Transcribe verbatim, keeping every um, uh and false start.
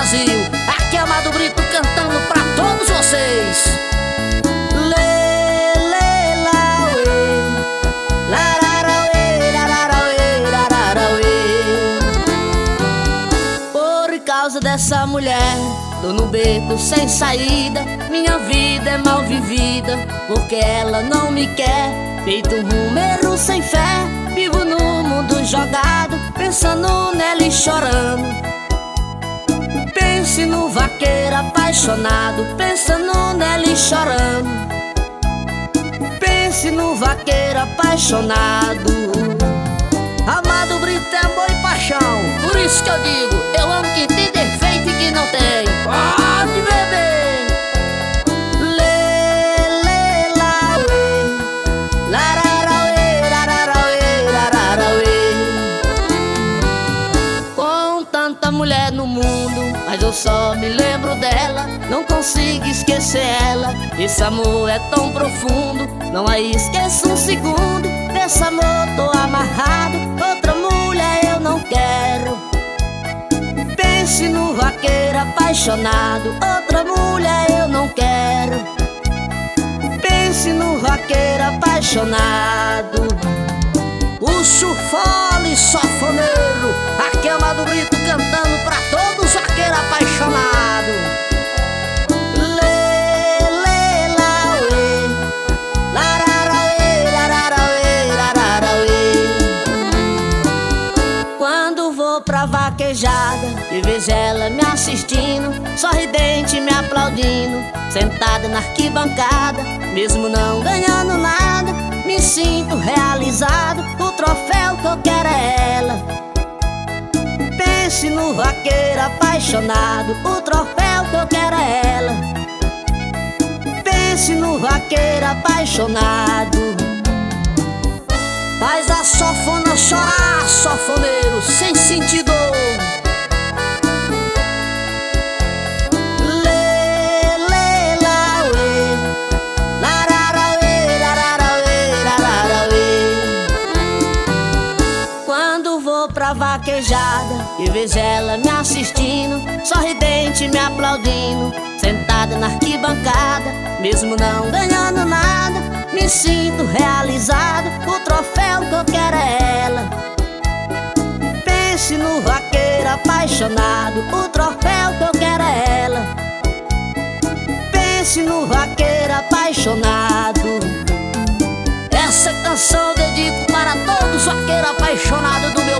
Brasil. Aqui é Amado Brito cantando pra todos vocês. Lê, lê, lá, uê. Lararauê, lararauê, lararauê. Por causa dessa mulher, tô no beco sem saída. Minha vida é mal vivida, porque ela não me quer. Feito um número sem fé, vivo no mundo jogado, pensando nela e chorando. Pense no vaqueiro apaixonado, pensando nela e chorando. Pense no vaqueiro apaixonado. Amado Brito é amor e paixão, por isso que eu digo, eu amo quem tem defeito e quem não tem. Pode beber. Mulher no mundo, mas eu só me lembro dela. Não consigo esquecer ela. Esse amor é tão profundo, não a esqueço um segundo. Desse amor tô amarrado, outra mulher eu não quero. Pense no vaqueiro apaixonado, outra mulher eu não quero. Pense no vaqueiro apaixonado. O chufole sofoneiro, aqui é Amado Brito cantando pra todos vaqueiros apaixonados. Lê, lê, lá, uê. Lararauê, lararauê, lararauê. Quando vou pra vaquejada e vejo ela me assistindo, sorridente me aplaudindo, sentada na arquibancada, mesmo não ganhando nada, me sinto realizado. O troféu que eu quero é ela. Pense no vaqueiro apaixonado, o troféu que eu quero é ela. Pense no vaqueiro apaixonado. Faz a sofona chorar, sofoneiro, sem sentir dor. Pra vaquejada e vejo ela me assistindo, sorridente me aplaudindo, sentada na arquibancada, mesmo não ganhando nada, me sinto realizado. O troféu que eu quero é ela. Pense no vaqueiro apaixonado, o troféu que eu quero é ela. Pense no vaqueiro apaixonado. Essa canção eu dedico para todos os vaqueiros apaixonados do meu